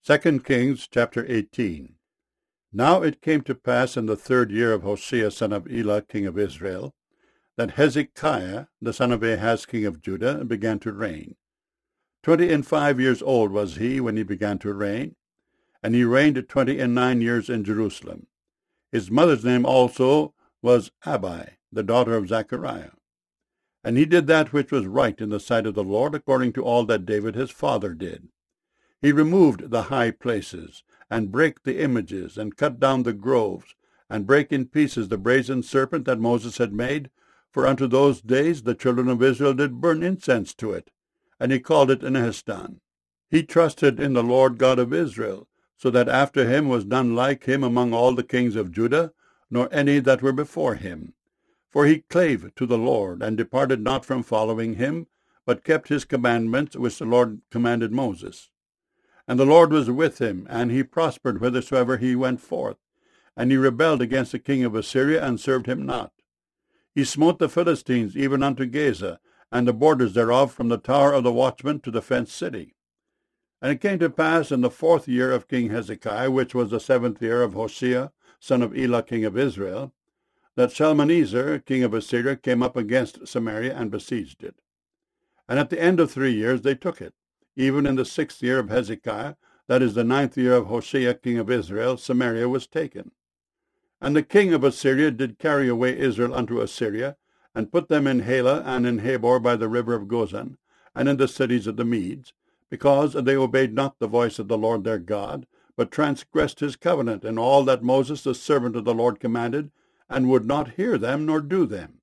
2 Kings chapter 18. Now it came to pass in the 3rd year of Hoshea son of Elah king of Israel, that Hezekiah the son of Ahaz king of Judah began to reign. 25 years old was he when he began to reign, and he reigned 29 years in Jerusalem. His mother's name also was Abi, the daughter of Zechariah. And he did that which was right in the sight of the Lord, according to all that David his father did. He removed the high places, and brake the images, and cut down the groves, and brake in pieces the brazen serpent that Moses had made, for unto those days the children of Israel did burn incense to it, and he called it Nehushtan. He trusted in the Lord God of Israel, so that after him was none like him among all the kings of Judah, nor any that were before him. For he clave to the Lord, and departed not from following him, but kept his commandments which the Lord commanded Moses. And the Lord was with him, and he prospered whithersoever he went forth. And he rebelled against the king of Assyria, and served him not. He smote the Philistines even unto Gaza, and the borders thereof from the tower of the watchman to the fenced city. And it came to pass in the 4th year of King Hezekiah, which was the 7th year of Hoshea son of Elah king of Israel, that Shalmaneser king of Assyria came up against Samaria and besieged it. And at the end of 3 years they took it. Even in the 6th year of Hezekiah, that is the 9th year of Hoshea king of Israel, Samaria was taken. And the king of Assyria did carry away Israel unto Assyria, and put them in Halah and in Habor by the river of Gozan, and in the cities of the Medes, because they obeyed not the voice of the Lord their God, but transgressed his covenant, and all that Moses the servant of the Lord commanded, and would not hear them nor do them.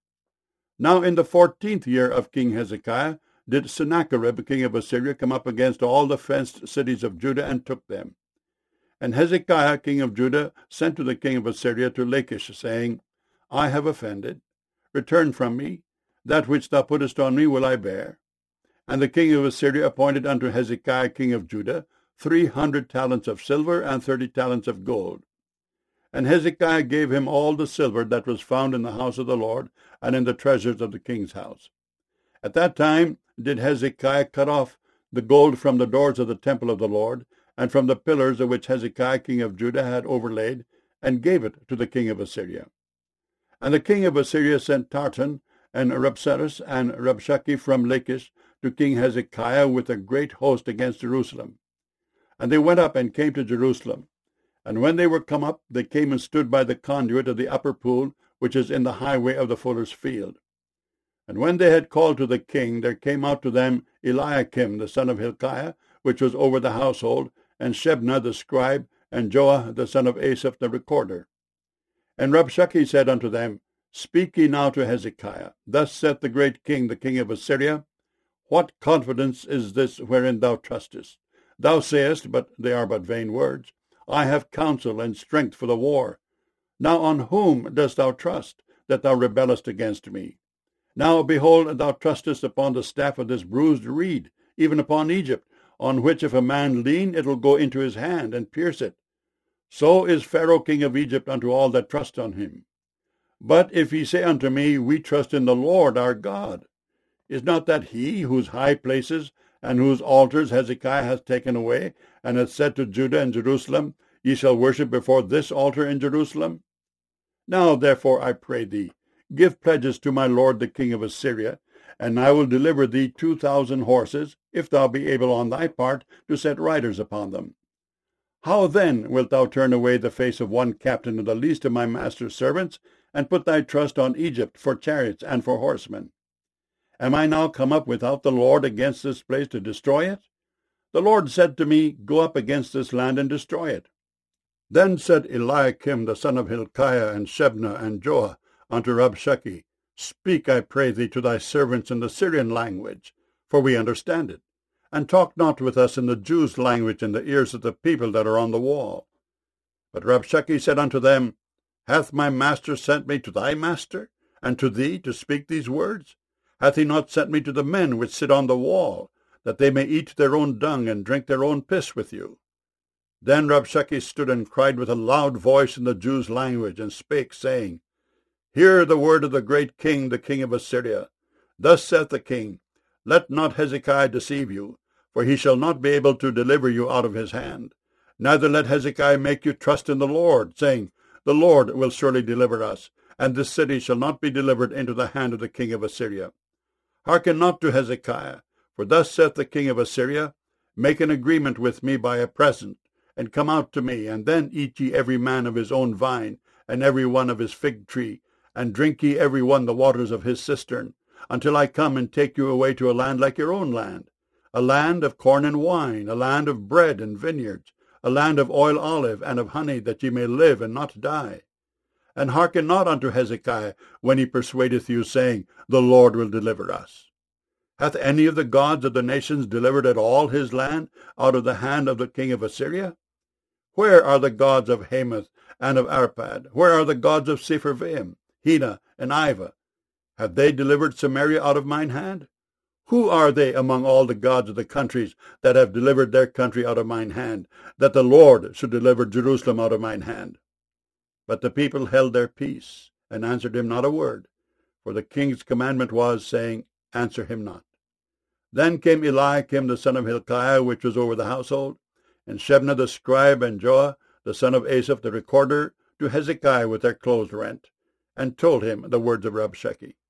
Now in the 14th year of King Hezekiah did Sennacherib king of Assyria come up against all the fenced cities of Judah, and took them. And Hezekiah king of Judah sent to the king of Assyria to Lachish, saying, I have offended. Return from me. That which thou puttest on me will I bear. And the king of Assyria appointed unto Hezekiah king of Judah 300 talents of silver and 30 talents of gold. And Hezekiah gave him all the silver that was found in the house of the Lord, and in the treasures of the king's house. At that time did Hezekiah cut off the gold from the doors of the temple of the Lord, and from the pillars of which Hezekiah king of Judah had overlaid, and gave it to the king of Assyria. And the king of Assyria sent Tartan and Rabsaris and Rabshakeh from Lachish to King Hezekiah with a great host against Jerusalem. And they went up and came to Jerusalem. And when they were come up, they came and stood by the conduit of the upper pool, which is in the highway of the fuller's field. And when they had called to the king, there came out to them Eliakim the son of Hilkiah, which was over the household, and Shebna the scribe, and Joah the son of Asaph the recorder. And Rabshakeh said unto them, Speak ye now to Hezekiah. Thus saith the great king, the king of Assyria, What confidence is this wherein thou trustest? Thou sayest, but they are but vain words, I have counsel and strength for the war. Now on whom dost thou trust, that thou rebellest against me? Now, behold, thou trustest upon the staff of this bruised reed, even upon Egypt, on which if a man lean, it will go into his hand, and pierce it. So is Pharaoh king of Egypt unto all that trust on him. But if he say unto me, We trust in the Lord our God, is not that he whose high places and whose altars Hezekiah hath taken away, and hath said to Judah and Jerusalem, Ye shall worship before this altar in Jerusalem? Now therefore I pray thee, give pledges to my lord the king of Assyria, and I will deliver thee 2,000 horses, if thou be able on thy part to set riders upon them. How then wilt thou turn away the face of one captain of the least of my master's servants, and put thy trust on Egypt for chariots and for horsemen? Am I now come up without the Lord against this place to destroy it? The Lord said to me, Go up against this land and destroy it. Then said Eliakim the son of Hilkiah, and Shebna, and Joah, unto Rabshakeh, Speak, I pray thee, to thy servants in the Syrian language, for we understand it, and talk not with us in the Jews' language in the ears of the people that are on the wall. But Rabshakeh said unto them, Hath my master sent me to thy master, and to thee to speak these words? Hath he not sent me to the men which sit on the wall, that they may eat their own dung and drink their own piss with you? Then Rabshakeh stood and cried with a loud voice in the Jews' language, and spake, saying, Hear the word of the great king, the king of Assyria. Thus saith the king, Let not Hezekiah deceive you, for he shall not be able to deliver you out of his hand. Neither let Hezekiah make you trust in the Lord, saying, The Lord will surely deliver us, and this city shall not be delivered into the hand of the king of Assyria. Hearken not to Hezekiah, for thus saith the king of Assyria, Make an agreement with me by a present, and come out to me, and then eat ye every man of his own vine, and every one of his fig tree, and drink ye every one the waters of his cistern, until I come and take you away to a land like your own land, a land of corn and wine, a land of bread and vineyards, a land of oil olive and of honey, that ye may live and not die. And hearken not unto Hezekiah when he persuadeth you, saying, The Lord will deliver us. Hath any of the gods of the nations delivered at all his land out of the hand of the king of Assyria? Where are the gods of Hamath and of Arpad? Where are the gods of Sepharvaim, Hena, and Ivah? Have they delivered Samaria out of mine hand? Who are they among all the gods of the countries that have delivered their country out of mine hand, that the Lord should deliver Jerusalem out of mine hand? But the people held their peace, and answered him not a word, for the king's commandment was, saying, Answer him not. Then came Eliakim the son of Hilkiah, which was over the household, and Shebna the scribe, and Joah the son of Asaph the recorder, to Hezekiah with their clothes rent, and told him the words of Rabshakeh.